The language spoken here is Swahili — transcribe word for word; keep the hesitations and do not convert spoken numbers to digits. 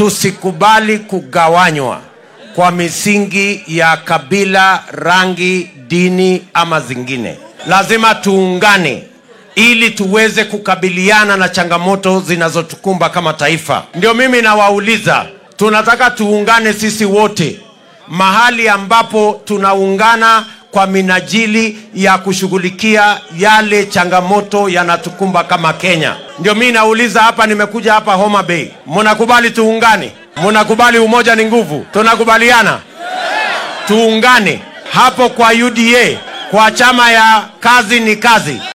tusikubali kugawanywa kwa misingi ya kabila, rangi, dini ama zingine. Lazima tuungane ili tuweze kukabiliana na changamoto zinazotukumba kama taifa. Ndio mimi nawauliza, tunataka tuungane sisi wote mahali ambapo tunaungana kwa minajili ya kushughulikia yale changamoto yanatukumba kama Kenya. Ndio mimi nauliza hapa, nimekuja hapa Homa Bay. Mnakubali tuungane? Mnakubali umoja ni nguvu? Tunakubaliana? Tuungane hapo kwa U D A, kwa chama ya kazi ni kazi.